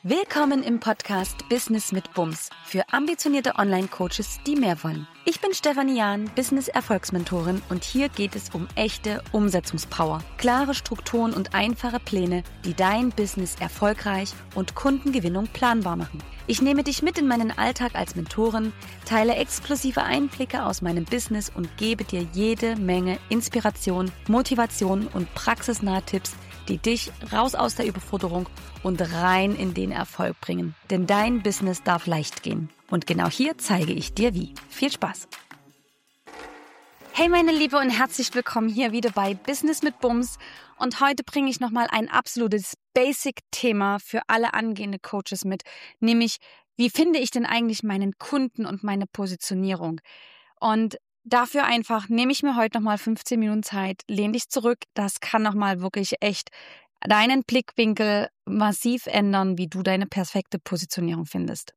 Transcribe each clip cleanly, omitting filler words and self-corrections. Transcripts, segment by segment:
Willkommen im Podcast Business mit Bums für ambitionierte Online-Coaches, die mehr wollen. Ich bin Stefanie Jahn, Business-Erfolgsmentorin und hier geht es um echte Umsetzungspower, klare Strukturen und einfache Pläne, die dein Business erfolgreich und Kundengewinnung planbar machen. Ich nehme dich mit in meinen Alltag als Mentorin, teile exklusive Einblicke aus meinem Business und gebe dir jede Menge Inspiration, Motivation und praxisnahe Tipps, die dich raus aus der Überforderung und rein in den Erfolg bringen. Denn dein Business darf leicht gehen. Und genau hier zeige ich dir wie. Viel Spaß! Hey meine Liebe und herzlich willkommen hier wieder bei Business mit Bums. Und heute bringe ich nochmal ein absolutes Basic-Thema für alle angehende Coaches mit. Nämlich, wie finde ich denn eigentlich meinen Kunden und meine Positionierung? Und dafür einfach nehme ich mir heute nochmal 15 Minuten Zeit, lehn dich zurück. Das kann nochmal wirklich echt deinen Blickwinkel massiv ändern, wie du deine perfekte Positionierung findest.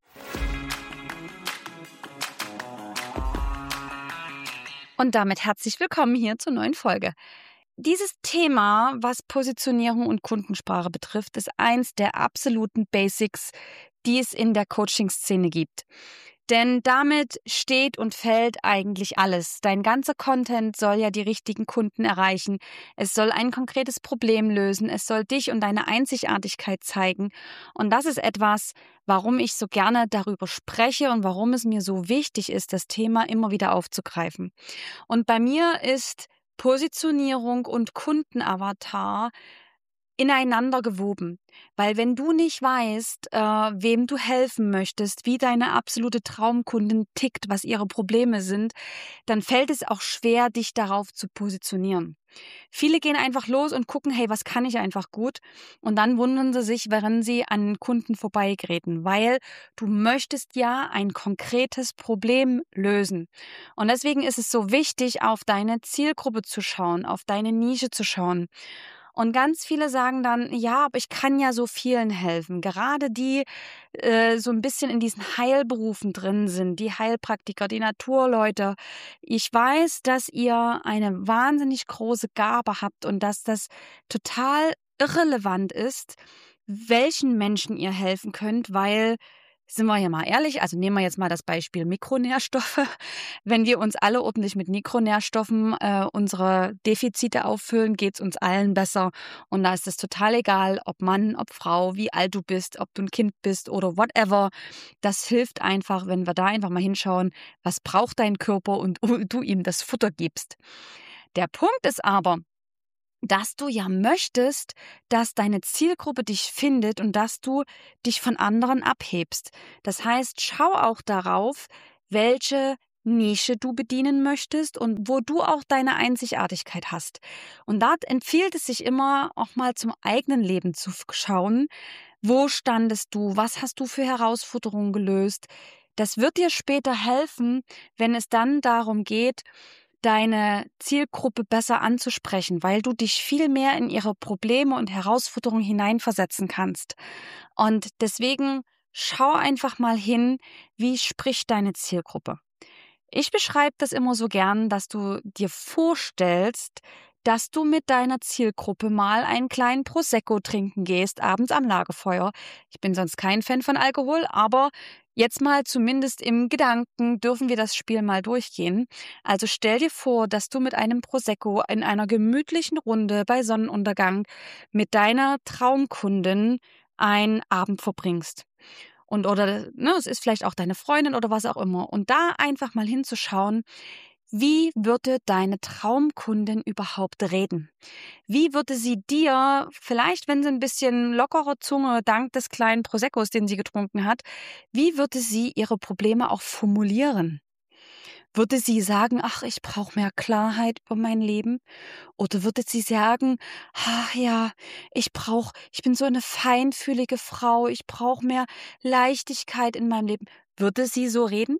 Und damit herzlich willkommen hier zur neuen Folge. Dieses Thema, was Positionierung und Kundensprache betrifft, ist eins der absoluten Basics, die es in der Coaching-Szene gibt. Denn damit steht und fällt eigentlich alles. Dein ganzer Content soll ja die richtigen Kunden erreichen. Es soll ein konkretes Problem lösen. Es soll dich und deine Einzigartigkeit zeigen. Und das ist etwas, warum ich so gerne darüber spreche und warum es mir so wichtig ist, das Thema immer wieder aufzugreifen. Und bei mir ist Positionierung und Kundenavatar ineinander gewoben. Weil wenn du nicht weißt, wem du helfen möchtest, wie deine absolute Traumkundin tickt, was ihre Probleme sind, dann fällt es auch schwer, dich darauf zu positionieren. Viele gehen einfach los und gucken, hey, was kann ich einfach gut? Und dann wundern sie sich, während sie an Kunden vorbeigeraten, weil du möchtest ja ein konkretes Problem lösen. Und deswegen ist es so wichtig, auf deine Zielgruppe zu schauen, auf deine Nische zu schauen. Und ganz viele sagen dann, ja, aber ich kann ja so vielen helfen. Gerade die so ein bisschen in diesen Heilberufen drin sind, die Heilpraktiker, die Naturleute. Ich weiß, dass ihr eine wahnsinnig große Gabe habt und dass das total irrelevant ist, welchen Menschen ihr helfen könnt, weil, sind wir ja mal ehrlich, also nehmen wir jetzt mal das Beispiel Mikronährstoffe. Wenn wir uns alle ordentlich mit Mikronährstoffen unsere Defizite auffüllen, geht's uns allen besser. Und da ist es total egal, ob Mann, ob Frau, wie alt du bist, ob du ein Kind bist oder whatever. Das hilft einfach, wenn wir da einfach mal hinschauen, was braucht dein Körper und du ihm das Futter gibst. Der Punkt ist aber, dass du ja möchtest, dass deine Zielgruppe dich findet und dass du dich von anderen abhebst. Das heißt, schau auch darauf, welche Nische du bedienen möchtest und wo du auch deine Einzigartigkeit hast. Und da empfiehlt es sich immer, auch mal zum eigenen Leben zu schauen. Wo standest du? Was hast du für Herausforderungen gelöst? Das wird dir später helfen, wenn es dann darum geht, deine Zielgruppe besser anzusprechen, weil du dich viel mehr in ihre Probleme und Herausforderungen hineinversetzen kannst. Und deswegen schau einfach mal hin, wie spricht deine Zielgruppe. Ich beschreibe das immer so gern, dass du dir vorstellst, dass du mit deiner Zielgruppe mal einen kleinen Prosecco trinken gehst, abends am Lagerfeuer. Ich bin sonst kein Fan von Alkohol, aber jetzt mal zumindest im Gedanken dürfen wir das Spiel mal durchgehen. Also stell dir vor, dass du mit einem Prosecco in einer gemütlichen Runde bei Sonnenuntergang mit deiner Traumkundin einen Abend verbringst. Oder es ist vielleicht auch deine Freundin oder was auch immer. Und da einfach mal hinzuschauen, wie würde deine Traumkundin überhaupt reden? Wie würde sie dir, vielleicht wenn sie ein bisschen lockere Zunge dank des kleinen Proseccos, den sie getrunken hat, wie würde sie ihre Probleme auch formulieren? Würde sie sagen, ach, ich brauche mehr Klarheit über mein Leben? Oder würde sie sagen, ach ja, ich bin so eine feinfühlige Frau, ich brauche mehr Leichtigkeit in meinem Leben? Würde sie so reden?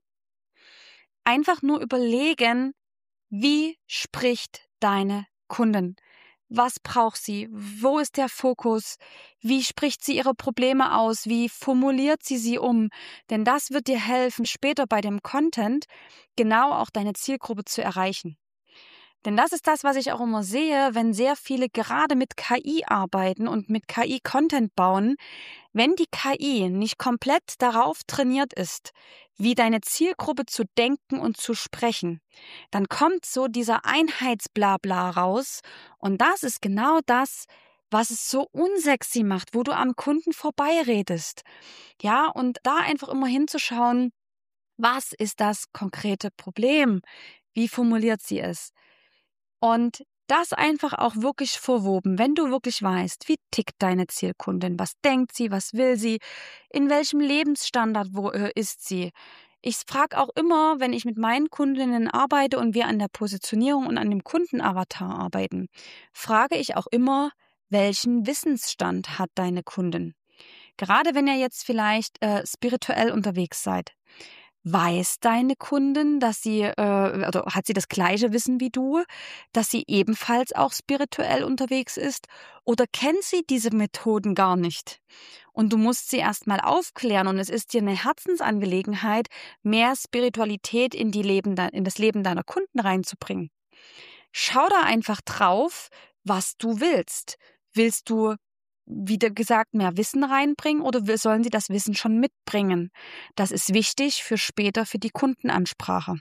Einfach nur überlegen, wie spricht deine Kundin? Was braucht sie? Wo ist der Fokus? Wie spricht sie ihre Probleme aus? Wie formuliert sie um? Denn das wird dir helfen, später bei dem Content genau auch deine Zielgruppe zu erreichen. Denn das ist das, was ich auch immer sehe, wenn sehr viele gerade mit KI arbeiten und mit KI Content bauen. Wenn die KI nicht komplett darauf trainiert ist, wie deine Zielgruppe zu denken und zu sprechen, dann kommt so dieser Einheitsblabla raus. Und das ist genau das, was es so unsexy macht, wo du am Kunden vorbeiredest. Ja, und da einfach immer hinzuschauen, was ist das konkrete Problem? Wie formuliert sie es? Und das einfach auch wirklich verwoben, wenn du wirklich weißt, wie tickt deine Zielkundin, was denkt sie, was will sie, in welchem Lebensstandard ist sie. Ich frage auch immer, wenn ich mit meinen Kundinnen arbeite und wir an der Positionierung und an dem Kundenavatar arbeiten, frage ich auch immer, welchen Wissensstand hat deine Kundin? Gerade wenn ihr jetzt vielleicht spirituell unterwegs seid. Weiß deine Kundin, dass sie, oder hat sie das gleiche Wissen wie du, dass sie ebenfalls auch spirituell unterwegs ist? Oder kennt sie diese Methoden gar nicht? Und du musst sie erstmal aufklären und es ist dir eine Herzensangelegenheit, mehr Spiritualität in das Leben deiner Kunden reinzubringen. Schau da einfach drauf, was du willst. Willst du, wie gesagt, mehr Wissen reinbringen oder sollen sie das Wissen schon mitbringen? Das ist wichtig für später für die Kundenansprache.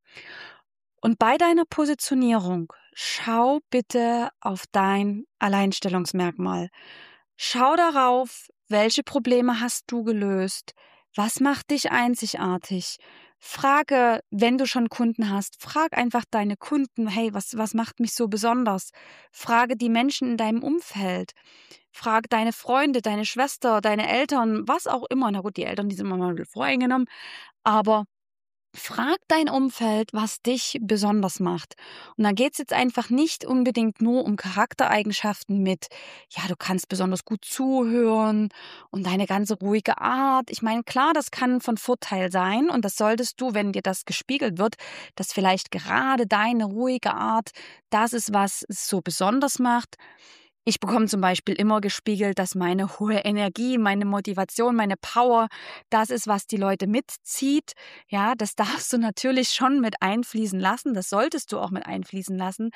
Und bei deiner Positionierung, schau bitte auf dein Alleinstellungsmerkmal. Schau darauf, welche Probleme hast du gelöst? Was macht dich einzigartig? Frage, wenn du schon Kunden hast, frag einfach deine Kunden, hey, was macht mich so besonders? Frage die Menschen in deinem Umfeld. Frag deine Freunde, deine Schwester, deine Eltern, was auch immer. Na gut, die Eltern, die sind immer mal ein bisschen voreingenommen, aber frag dein Umfeld, was dich besonders macht. Und da geht's jetzt einfach nicht unbedingt nur um Charaktereigenschaften mit, ja, du kannst besonders gut zuhören und deine ganze ruhige Art. Ich meine, klar, das kann von Vorteil sein und das solltest du, wenn dir das gespiegelt wird, dass vielleicht gerade deine ruhige Art das ist, was es so besonders macht. Ich bekomme zum Beispiel immer gespiegelt, dass meine hohe Energie, meine Motivation, meine Power, das ist, was die Leute mitzieht. Ja, das darfst du natürlich schon mit einfließen lassen. Das solltest du auch mit einfließen lassen.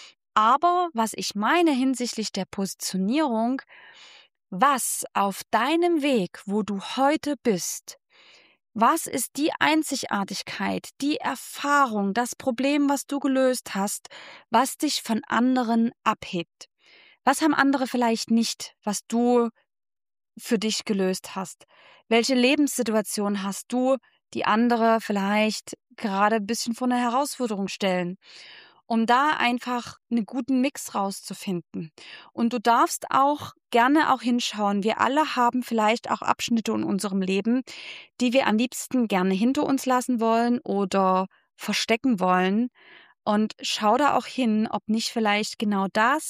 Aber was ich meine hinsichtlich der Positionierung, was auf deinem Weg, wo du heute bist, was ist die Einzigartigkeit, die Erfahrung, das Problem, was du gelöst hast, was dich von anderen abhebt? Was haben andere vielleicht nicht, was du für dich gelöst hast? Welche Lebenssituation hast du, die andere vielleicht gerade ein bisschen vor eine Herausforderung stellen? Um da einfach einen guten Mix rauszufinden. Und du darfst auch gerne auch hinschauen. Wir alle haben vielleicht auch Abschnitte in unserem Leben, die wir am liebsten gerne hinter uns lassen wollen oder verstecken wollen. Und schau da auch hin, ob nicht vielleicht genau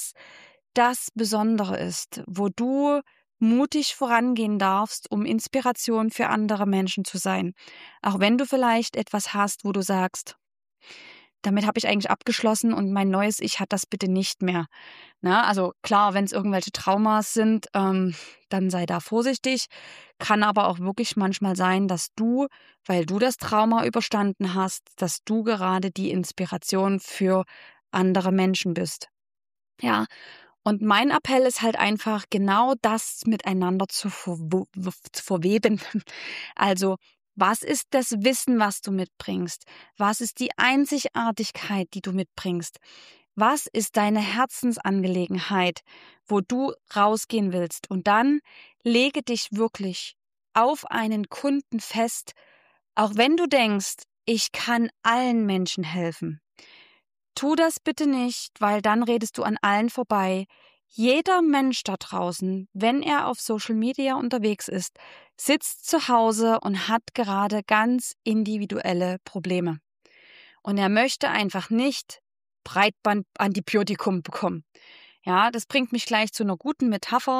das Besondere ist, wo du mutig vorangehen darfst, um Inspiration für andere Menschen zu sein. Auch wenn du vielleicht etwas hast, wo du sagst, damit habe ich eigentlich abgeschlossen und mein neues Ich hat das bitte nicht mehr. Na, also klar, wenn es irgendwelche Traumas sind, dann sei da vorsichtig. Kann aber auch wirklich manchmal sein, dass du, weil du das Trauma überstanden hast, dass du gerade die Inspiration für andere Menschen bist. Ja, und mein Appell ist halt einfach, genau das miteinander zu verweben. Also, was ist das Wissen, was du mitbringst? Was ist die Einzigartigkeit, die du mitbringst? Was ist deine Herzensangelegenheit, wo du rausgehen willst? Und dann lege dich wirklich auf einen Kunden fest, auch wenn du denkst, ich kann allen Menschen helfen. Tu das bitte nicht, weil dann redest du an allen vorbei. Jeder Mensch da draußen, wenn er auf Social Media unterwegs ist, sitzt zu Hause und hat gerade ganz individuelle Probleme. Und er möchte einfach nicht Breitbandantibiotikum bekommen. Ja, das bringt mich gleich zu einer guten Metapher.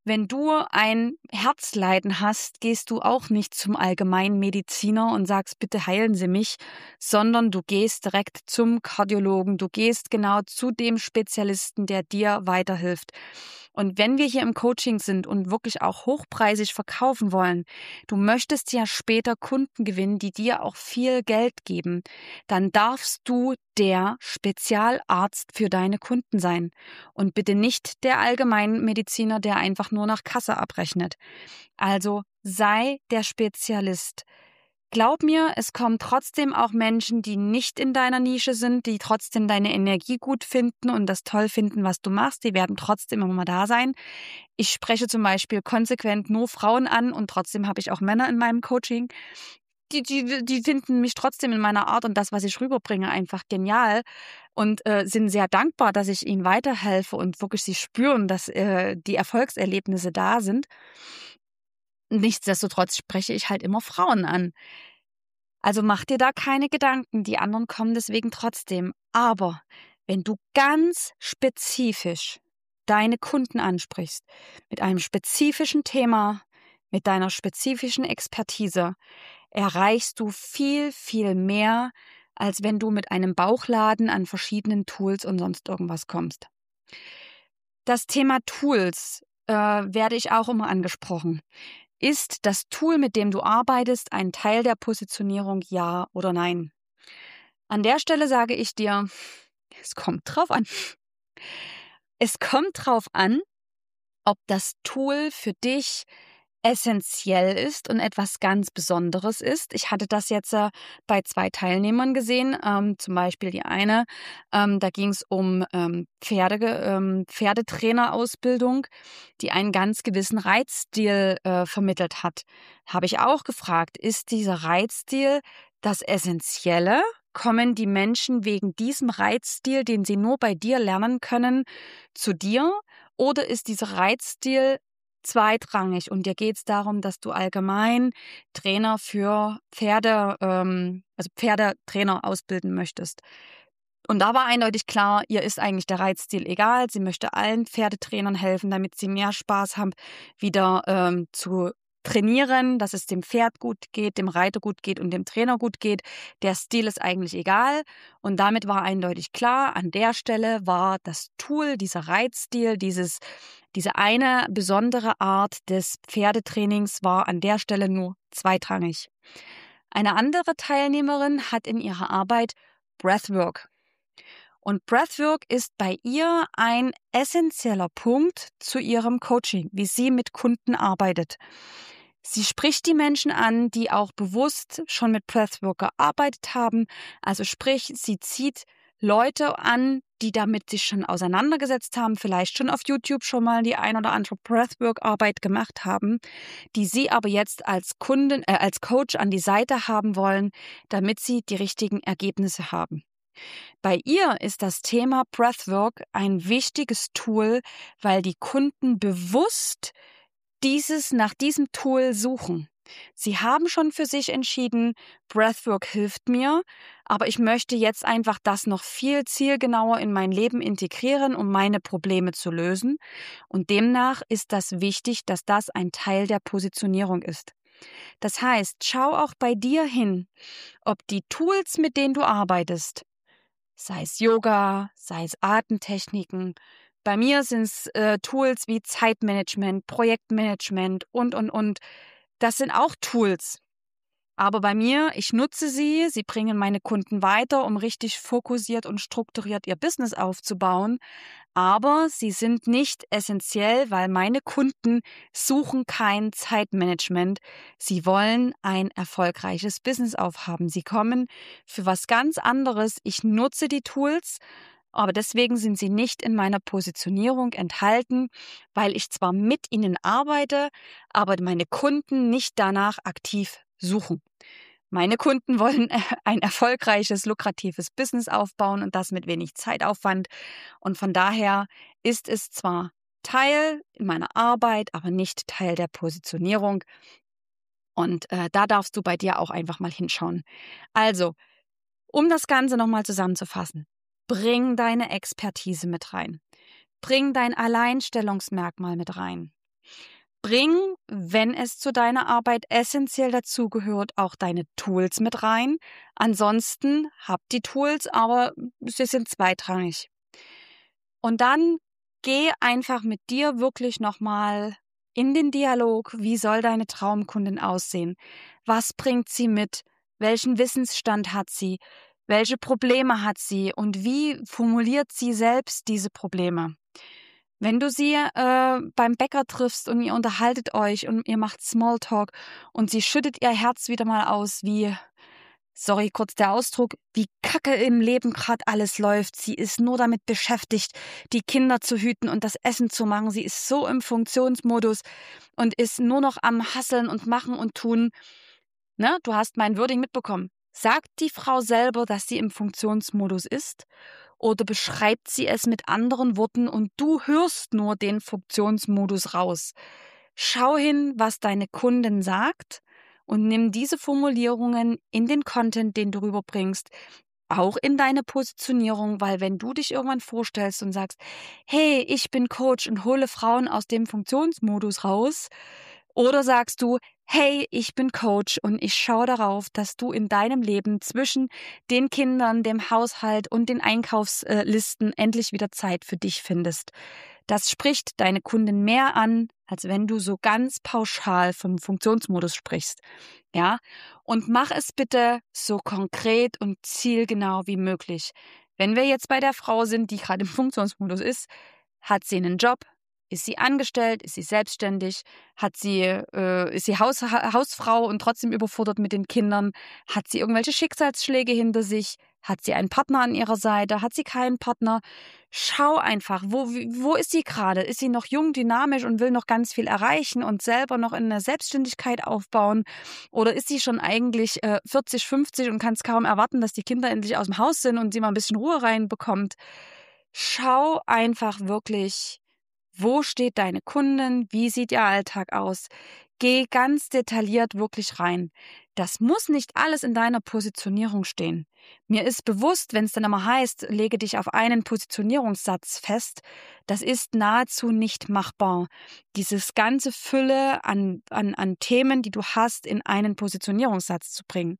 Wenn du ein Herzleiden hast, gehst du auch nicht zum Allgemeinmediziner und sagst, bitte heilen Sie mich, sondern du gehst direkt zum Kardiologen. Du gehst genau zu dem Spezialisten, der dir weiterhilft. Und wenn wir hier im Coaching sind und wirklich auch hochpreisig verkaufen wollen, du möchtest ja später Kunden gewinnen, die dir auch viel Geld geben, dann darfst du der Spezialarzt für deine Kunden sein und bitte nicht der Allgemeinmediziner, der einfach nur nach Kasse abrechnet. Also sei der Spezialist. Glaub mir, es kommen trotzdem auch Menschen, die nicht in deiner Nische sind, die trotzdem deine Energie gut finden und das toll finden, was du machst. Die werden trotzdem immer mal da sein. Ich spreche zum Beispiel konsequent nur Frauen an und trotzdem habe ich auch Männer in meinem Coaching. Die finden mich trotzdem in meiner Art und das, was ich rüberbringe, einfach genial und sind sehr dankbar, dass ich ihnen weiterhelfe und wirklich sie spüren, dass die Erfolgserlebnisse da sind. Nichtsdestotrotz spreche ich halt immer Frauen an. Also mach dir da keine Gedanken, die anderen kommen deswegen trotzdem. Aber wenn du ganz spezifisch deine Kunden ansprichst, mit einem spezifischen Thema, mit deiner spezifischen Expertise, erreichst du viel, viel mehr, als wenn du mit einem Bauchladen an verschiedenen Tools und sonst irgendwas kommst. Das Thema Tools werde ich auch immer angesprochen. Ist das Tool, mit dem du arbeitest, ein Teil der Positionierung, ja oder nein? An der Stelle sage ich dir, es kommt drauf an. Es kommt drauf an, ob das Tool für dich essentiell ist und etwas ganz Besonderes ist. Ich hatte das jetzt bei 2 Teilnehmern gesehen. Zum Beispiel die eine, da ging es um Pferdetrainerausbildung, die einen ganz gewissen Reitstil vermittelt hat. Habe ich auch gefragt, ist dieser Reitstil das Essentielle? Kommen die Menschen wegen diesem Reitstil, den sie nur bei dir lernen können, zu dir? Oder ist dieser Reitstil zweitrangig und dir geht es darum, dass du allgemein Trainer für Pferde, also Pferdetrainer ausbilden möchtest? Und da war eindeutig klar, ihr ist eigentlich der Reitstil egal. Sie möchte allen Pferdetrainern helfen, damit sie mehr Spaß haben, wieder zu trainieren, dass es dem Pferd gut geht, dem Reiter gut geht und dem Trainer gut geht. Der Stil ist eigentlich egal. Und damit war eindeutig klar, an der Stelle war das Tool, dieser Reitstil, diese eine besondere Art des Pferdetrainings war an der Stelle nur zweitrangig. Eine andere Teilnehmerin hat in ihrer Arbeit Breathwork. Und Breathwork ist bei ihr ein essentieller Punkt zu ihrem Coaching, wie sie mit Kunden arbeitet. Sie spricht die Menschen an, die auch bewusst schon mit Breathwork gearbeitet haben. Also sprich, sie zieht Leute an, die damit sich schon auseinandergesetzt haben, vielleicht schon auf YouTube schon mal die ein oder andere Breathwork-Arbeit gemacht haben, die sie aber jetzt als Kundin, als Coach an die Seite haben wollen, damit sie die richtigen Ergebnisse haben. Bei ihr ist das Thema Breathwork ein wichtiges Tool, weil die Kunden bewusst nach diesem Tool suchen. Sie haben schon für sich entschieden, Breathwork hilft mir, aber ich möchte jetzt einfach das noch viel zielgenauer in mein Leben integrieren, um meine Probleme zu lösen. Und demnach ist das wichtig, dass das ein Teil der Positionierung ist. Das heißt, schau auch bei dir hin, ob die Tools, mit denen du arbeitest, sei es Yoga, sei es Atemtechniken. Bei mir sind es Tools wie Zeitmanagement, Projektmanagement und. Das sind auch Tools. Aber bei mir, ich nutze sie bringen meine Kunden weiter, um richtig fokussiert und strukturiert ihr Business aufzubauen. Aber sie sind nicht essentiell, weil meine Kunden suchen kein Zeitmanagement. Sie wollen ein erfolgreiches Business aufhaben. Sie kommen für was ganz anderes. Ich nutze die Tools, aber deswegen sind sie nicht in meiner Positionierung enthalten, weil ich zwar mit ihnen arbeite, aber meine Kunden nicht danach aktiv suchen. Meine Kunden wollen ein erfolgreiches, lukratives Business aufbauen und das mit wenig Zeitaufwand. Und von daher ist es zwar Teil in meiner Arbeit, aber nicht Teil der Positionierung. Und da darfst du bei dir auch einfach mal hinschauen. Also, um das Ganze nochmal zusammenzufassen, bring deine Expertise mit rein. Bring dein Alleinstellungsmerkmal mit rein. Bring, wenn es zu deiner Arbeit essentiell dazugehört, auch deine Tools mit rein. Ansonsten habt die Tools, aber sie sind zweitrangig. Und dann geh einfach mit dir wirklich nochmal in den Dialog. Wie soll deine Traumkundin aussehen? Was bringt sie mit? Welchen Wissensstand hat sie? Welche Probleme hat sie? Und wie formuliert sie selbst diese Probleme? Wenn du sie beim Bäcker triffst und ihr unterhaltet euch und ihr macht Smalltalk und sie schüttet ihr Herz wieder mal aus, wie, sorry, kurz der Ausdruck, wie kacke im Leben gerade alles läuft. Sie ist nur damit beschäftigt, die Kinder zu hüten und das Essen zu machen. Sie ist so im Funktionsmodus und ist nur noch am Hasseln und Machen und Tun. Ne? Du hast mein Wording mitbekommen. Sagt die Frau selber, dass sie im Funktionsmodus ist? Oder beschreibt sie es mit anderen Worten und du hörst nur den Funktionsmodus raus? Schau hin, was deine Kundin sagt und nimm diese Formulierungen in den Content, den du rüberbringst, auch in deine Positionierung, weil wenn du dich irgendwann vorstellst und sagst, hey, ich bin Coach und hole Frauen aus dem Funktionsmodus raus, oder sagst du, hey, ich bin Coach und ich schaue darauf, dass du in deinem Leben zwischen den Kindern, dem Haushalt und den Einkaufslisten endlich wieder Zeit für dich findest. Das spricht deine Kunden mehr an, als wenn du so ganz pauschal vom Funktionsmodus sprichst. Ja? Und mach es bitte so konkret und zielgenau wie möglich. Wenn wir jetzt bei der Frau sind, die gerade im Funktionsmodus ist, hat sie einen Job? Ist sie angestellt? Ist sie selbstständig? Ist sie Hausfrau und trotzdem überfordert mit den Kindern? Hat sie irgendwelche Schicksalsschläge hinter sich? Hat sie einen Partner an ihrer Seite? Hat sie keinen Partner? Schau einfach, wo ist sie gerade? Ist sie noch jung, dynamisch und will noch ganz viel erreichen und selber noch in eine Selbstständigkeit aufbauen? Oder ist sie schon eigentlich 40, 50 und kann es kaum erwarten, dass die Kinder endlich aus dem Haus sind und sie mal ein bisschen Ruhe reinbekommt? Schau einfach wirklich, wo steht deine Kundin? Wie sieht ihr Alltag aus? Geh ganz detailliert wirklich rein. Das muss nicht alles in deiner Positionierung stehen. Mir ist bewusst, wenn es dann immer heißt, lege dich auf einen Positionierungssatz fest, das ist nahezu nicht machbar. Dieses ganze Fülle an Themen, die du hast, in einen Positionierungssatz zu bringen.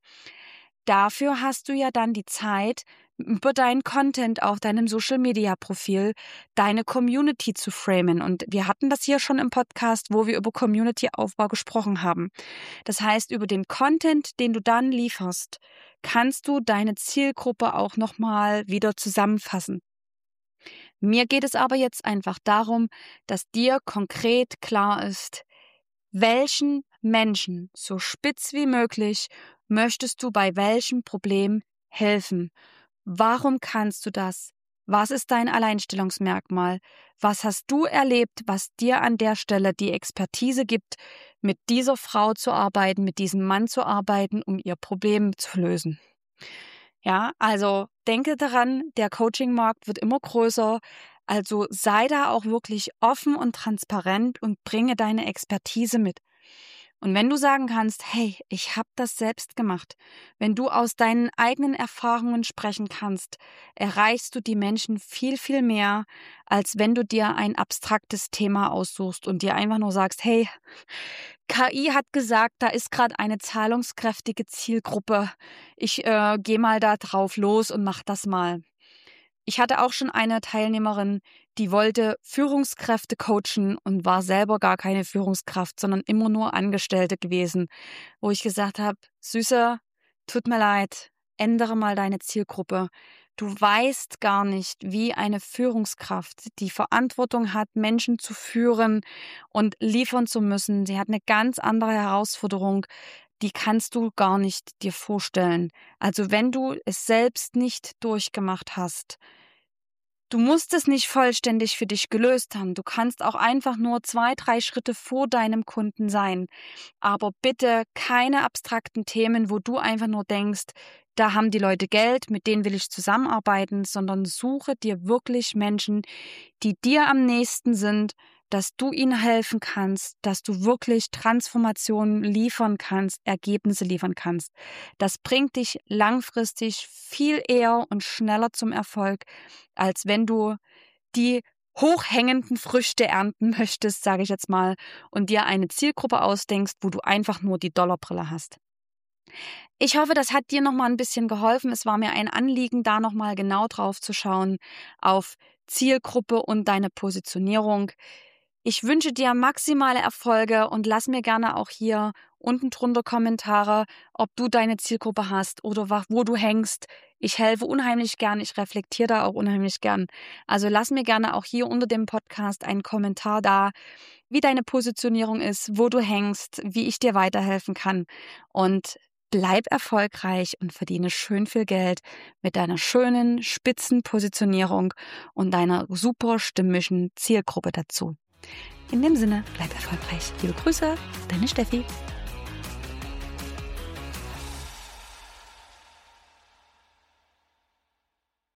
Dafür hast du ja dann die Zeit, über deinen Content auf deinem Social-Media-Profil deine Community zu framen. Und wir hatten das hier schon im Podcast, wo wir über Community-Aufbau gesprochen haben. Das heißt, über den Content, den du dann lieferst, kannst du deine Zielgruppe auch nochmal wieder zusammenfassen. Mir geht es aber jetzt einfach darum, dass dir konkret klar ist, welchen Menschen so spitz wie möglich möchtest du bei welchem Problem helfen? Warum kannst du das? Was ist dein Alleinstellungsmerkmal? Was hast du erlebt, was dir an der Stelle die Expertise gibt, mit dieser Frau zu arbeiten, mit diesem Mann zu arbeiten, um ihr Problem zu lösen? Ja, also denke daran, der Coaching-Markt wird immer größer. Also sei da auch wirklich offen und transparent und bringe deine Expertise mit. Und wenn du sagen kannst, hey, ich habe das selbst gemacht, wenn du aus deinen eigenen Erfahrungen sprechen kannst, erreichst du die Menschen viel, viel mehr, als wenn du dir ein abstraktes Thema aussuchst und dir einfach nur sagst, hey, KI hat gesagt, da ist gerade eine zahlungskräftige Zielgruppe. Ich gehe mal da drauf los und mach das mal. Ich hatte auch schon eine Teilnehmerin, die wollte Führungskräfte coachen und war selber gar keine Führungskraft, sondern immer nur Angestellte gewesen, wo ich gesagt habe, Süße, tut mir leid, ändere mal deine Zielgruppe. Du weißt gar nicht, wie eine Führungskraft die Verantwortung hat, Menschen zu führen und liefern zu müssen. Sie hat eine ganz andere Herausforderung, die kannst du gar nicht dir vorstellen. Also wenn du es selbst nicht durchgemacht hast, du musst es nicht vollständig für dich gelöst haben. Du kannst auch einfach nur 2, 3 Schritte vor deinem Kunden sein. Aber bitte keine abstrakten Themen, wo du einfach nur denkst, da haben die Leute Geld, mit denen will ich zusammenarbeiten, sondern suche dir wirklich Menschen, die dir am nächsten sind, dass du ihnen helfen kannst, dass du wirklich Transformationen liefern kannst, Ergebnisse liefern kannst. Das bringt dich langfristig viel eher und schneller zum Erfolg, als wenn du die hochhängenden Früchte ernten möchtest, sage ich jetzt mal, und dir eine Zielgruppe ausdenkst, wo du einfach nur die Dollarbrille hast. Ich hoffe, das hat dir nochmal ein bisschen geholfen. Es war mir ein Anliegen, da nochmal genau drauf zu schauen, auf Zielgruppe und deine Positionierung. Ich wünsche dir maximale Erfolge und lass mir gerne auch hier unten drunter Kommentare, ob du deine Zielgruppe hast oder wo du hängst. Ich helfe unheimlich gern, ich reflektiere da auch unheimlich gern. Also lass mir gerne auch hier unter dem Podcast einen Kommentar da, wie deine Positionierung ist, wo du hängst, wie ich dir weiterhelfen kann. Und bleib erfolgreich und verdiene schön viel Geld mit deiner schönen, spitzen Positionierung und deiner super stimmigen Zielgruppe dazu. In dem Sinne, bleib erfolgreich. Liebe Grüße, deine Steffi.